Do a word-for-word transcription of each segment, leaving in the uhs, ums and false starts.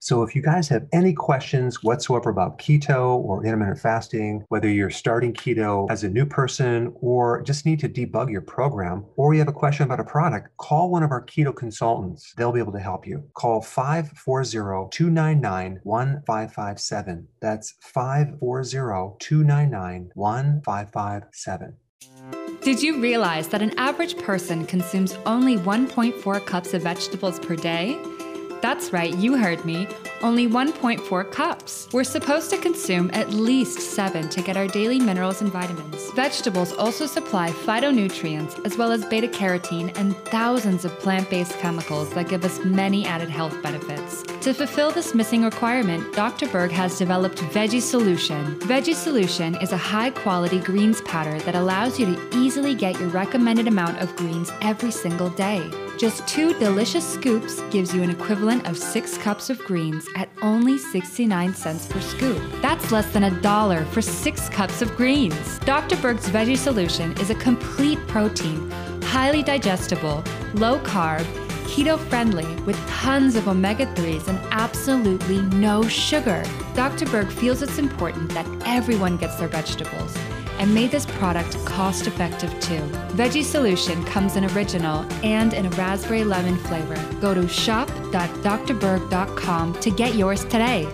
So if you guys have any questions whatsoever about keto or intermittent fasting, whether you're starting keto as a new person or just need to debug your program, or you have a question about a product, call one of our keto consultants. They'll be able to help you. Call five four zero, two nine nine, one five five seven. That's five four zero, two nine nine, one five five seven. Did you realize that an average person consumes only one point four cups of vegetables per day? That's right, you heard me. Only one point four cups. We're supposed to consume at least seven to get our daily minerals and vitamins. Vegetables also supply phytonutrients as well as beta-carotene and thousands of plant-based chemicals that give us many added health benefits. To fulfill this missing requirement, Doctor Berg has developed Veggie Solution. Veggie Solution is a high-quality greens powder that allows you to easily get your recommended amount of greens every single day. Just two delicious scoops gives you an equivalent of six cups of greens at only sixty-nine cents per scoop. That's less than a dollar for six cups of greens. Doctor Berg's Veggie Solution is a complete protein, highly digestible, low-carb, keto-friendly with tons of omega threes and absolutely no sugar. Doctor Berg feels it's important that everyone gets their vegetables and made this product cost-effective too. Veggie Solution comes in original and in a raspberry lemon flavor. Go to shop dot dr berg dot com to get yours today.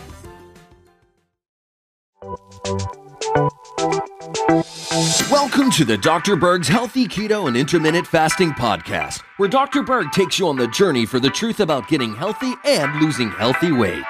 Welcome to the Doctor Berg's Healthy Keto and Intermittent Fasting Podcast, where Doctor Berg takes you on the journey for the truth about getting healthy and losing healthy weight.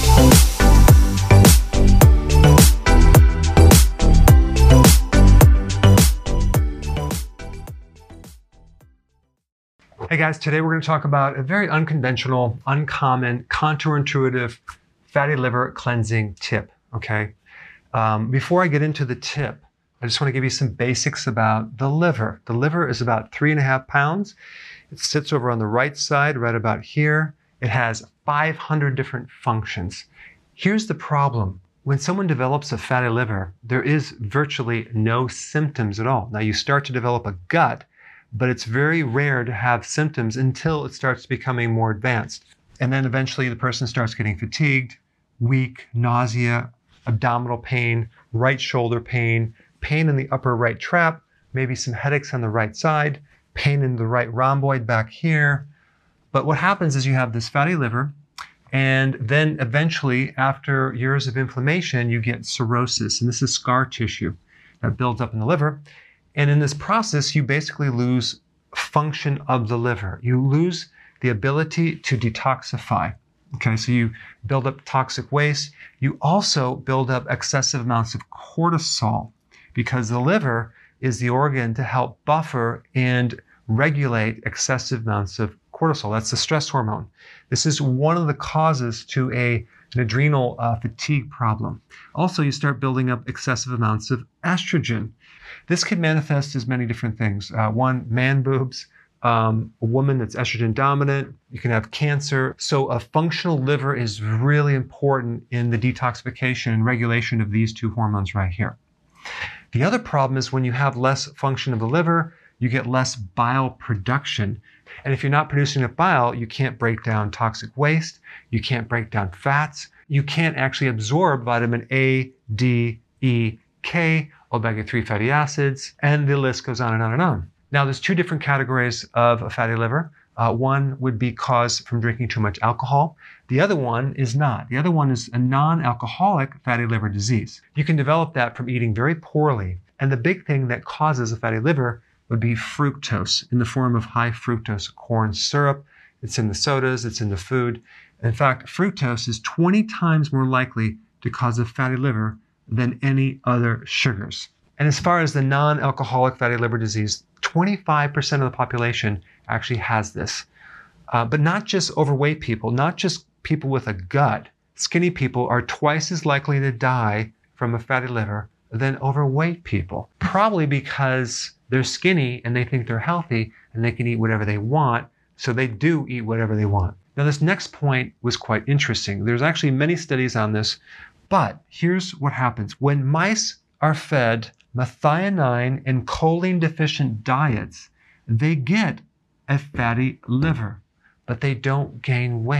Hey guys, today we're going to talk about a very unconventional, uncommon, counterintuitive fatty liver cleansing tip, okay? Um, before I get into the tip, I just want to give you some basics about the liver. The liver is about three and a half pounds. It sits over on the right side, right about here. It has five hundred different functions. Here's the problem. When someone develops a fatty liver, there is virtually no symptoms at all. Now you start to develop a gut, but it's very rare to have symptoms until it starts becoming more advanced. And then eventually the person starts getting fatigued, weak, nausea, abdominal pain, right shoulder pain, pain in the upper right trap, maybe some headaches on the right side, pain in the right rhomboid back here. But what happens is you have this fatty liver, and then eventually, after years of inflammation, you get cirrhosis, and this is scar tissue that builds up in the liver. And in this process, you basically lose function of the liver. You lose the ability to detoxify. Okay, so you build up toxic waste. You also build up excessive amounts of cortisol because the liver is the organ to help buffer and regulate excessive amounts of cortisol. That's the stress hormone. This is one of the causes to a, an adrenal uh, fatigue problem. Also, you start building up excessive amounts of estrogen. This can manifest as many different things. Uh, one, man boobs, um, a woman that's estrogen dominant. You can have cancer. So a functional liver is really important in the detoxification and regulation of these two hormones right here. The other problem is when you have less function of the liver, you get less bile production. And if you're not producing enough bile, you can't break down toxic waste. You can't break down fats. You can't actually absorb vitamin A, D, E, K, omega three fatty acids, and the list goes on and on and on. Now, there's two different categories of a fatty liver. Uh, one would be caused from drinking too much alcohol. The other one is not. The other one is a non-alcoholic fatty liver disease. You can develop that from eating very poorly. And the big thing that causes a fatty liver would be fructose in the form of high fructose corn syrup. It's in the sodas, it's in the food. In fact, fructose is twenty times more likely to cause a fatty liver than any other sugars. And as far as the non-alcoholic fatty liver disease, twenty-five percent of the population actually has this. Uh, but not just overweight people, not just people with a gut. Skinny people are twice as likely to die from a fatty liver than overweight people. Probably because they're skinny and they think they're healthy and they can eat whatever they want, so they do eat whatever they want. Now this next point was quite interesting. There's actually many studies on this, but here's what happens. When mice are fed methionine and choline deficient diets, they get a fatty liver, but they don't gain weight.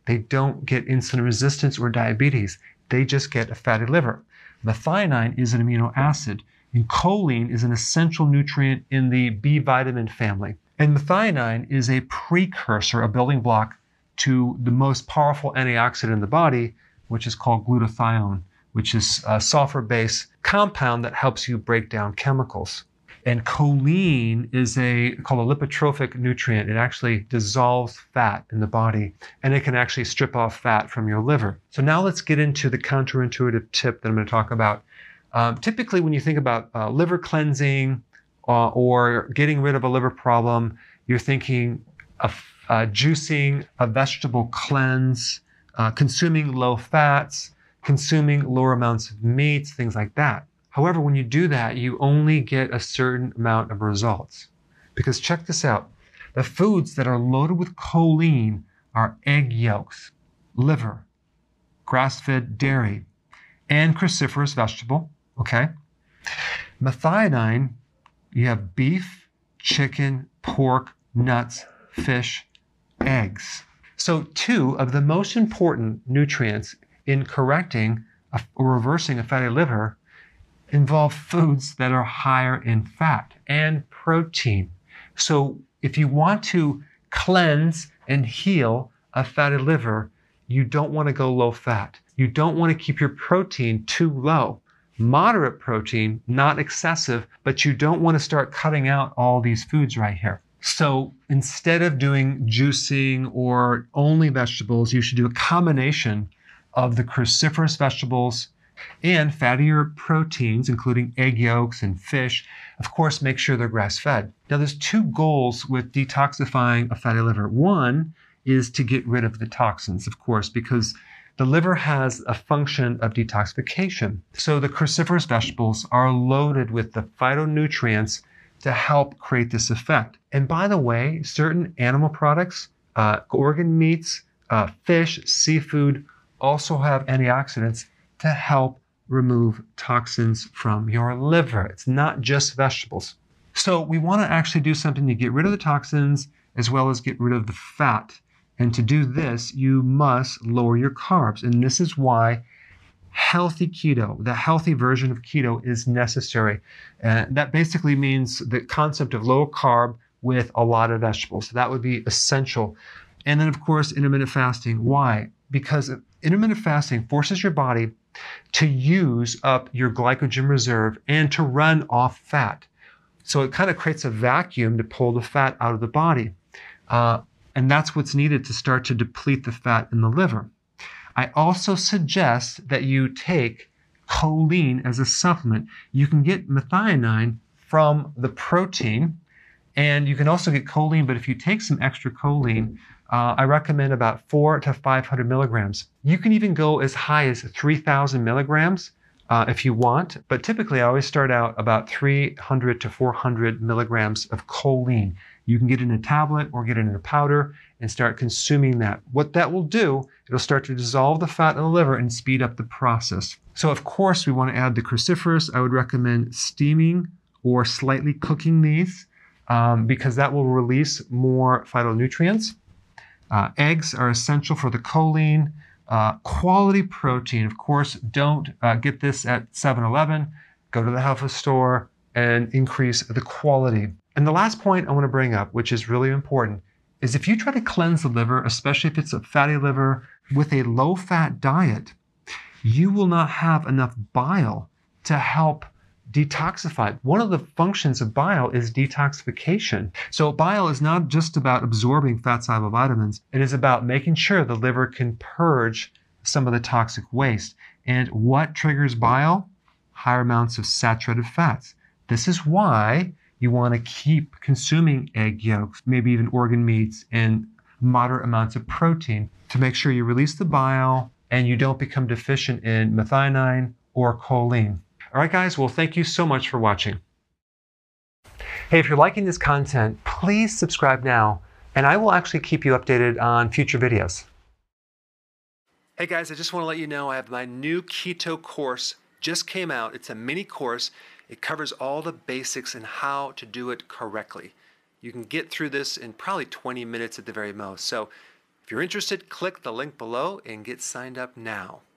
They don't get insulin resistance or diabetes. They just get a fatty liver. Methionine is an amino acid, and choline is an essential nutrient in the B vitamin family. And methionine is a precursor, a building block to the most powerful antioxidant in the body, which is called glutathione, which is a sulfur-based compound that helps you break down chemicals. And choline is a called a lipotrophic nutrient. It actually dissolves fat in the body, and it can actually strip off fat from your liver. So now let's get into the counterintuitive tip that I'm going to talk about. Um, typically, when you think about uh, liver cleansing uh, or getting rid of a liver problem, you're thinking of uh, juicing, a vegetable cleanse, uh, consuming low fats, consuming lower amounts of meats, things like that. However, when you do that, you only get a certain amount of results. Because check this out. The foods that are loaded with choline are egg yolks, liver, grass-fed dairy, and cruciferous vegetable, okay? Methionine, you have beef, chicken, pork, nuts, fish, eggs. So two of the most important nutrients in correcting a, or reversing a fatty liver involve foods that are higher in fat and protein. So if you want to cleanse and heal a fatty liver, you don't want to go low fat. You don't want to keep your protein too low. Moderate protein, not excessive, but you don't want to start cutting out all these foods right here. So instead of doing juicing or only vegetables, you should do a combination of the cruciferous vegetables and fattier proteins, including egg yolks and fish. Of course, make sure they're grass-fed. Now, there's two goals with detoxifying a fatty liver. One is to get rid of the toxins, of course, because the liver has a function of detoxification. So the cruciferous vegetables are loaded with the phytonutrients to help create this effect. And by the way, certain animal products, uh, organ meats, uh, fish, seafood, also have antioxidants to help remove toxins from your liver. It's not just vegetables. So we want to actually do something to get rid of the toxins as well as get rid of the fat. And to do this, you must lower your carbs. And this is why healthy keto, the healthy version of keto, is necessary. And that basically means the concept of low carb with a lot of vegetables. That would be essential. And then, of course, intermittent fasting. Why? Because intermittent fasting forces your body to use up your glycogen reserve and to run off fat. So it kind of creates a vacuum to pull the fat out of the body. Uh, and that's what's needed to start to deplete the fat in the liver. I also suggest that you take choline as a supplement. You can get methionine from the protein, and you can also get choline, but if you take some extra choline, uh, I recommend about four to five hundred milligrams. You can even go as high as three thousand milligrams uh, if you want, but typically I always start out about three hundred to four hundred milligrams of choline. You can get it in a tablet or get it in a powder and start consuming that. What that will do, it'll start to dissolve the fat in the liver and speed up the process. So of course we want to add the cruciferous. I would recommend steaming or slightly cooking these um, because that will release more phytonutrients. Uh, eggs are essential for the choline. Uh, quality protein, of course, don't uh, get this at seven eleven. Go to the health food store and increase the quality. And the last point I want to bring up, which is really important, is if you try to cleanse the liver, especially if it's a fatty liver, with a low-fat diet, you will not have enough bile to help detoxify. One of the functions of bile is detoxification. So bile is not just about absorbing fat-soluble vitamins. It is about making sure the liver can purge some of the toxic waste. And what triggers bile? Higher amounts of saturated fats. This is why you want to keep consuming egg yolks, maybe even organ meats, and moderate amounts of protein to make sure you release the bile and you don't become deficient in methionine or choline. All right, guys, well, thank you so much for watching. Hey, if you're liking this content, please subscribe now, and I will actually keep you updated on future videos. Hey, guys, I just want to let you know I have my new keto course just came out. It's a mini course. It covers all the basics and how to do it correctly. You can get through this in probably twenty minutes at the very most. So If you're interested, click the link below and get signed up now.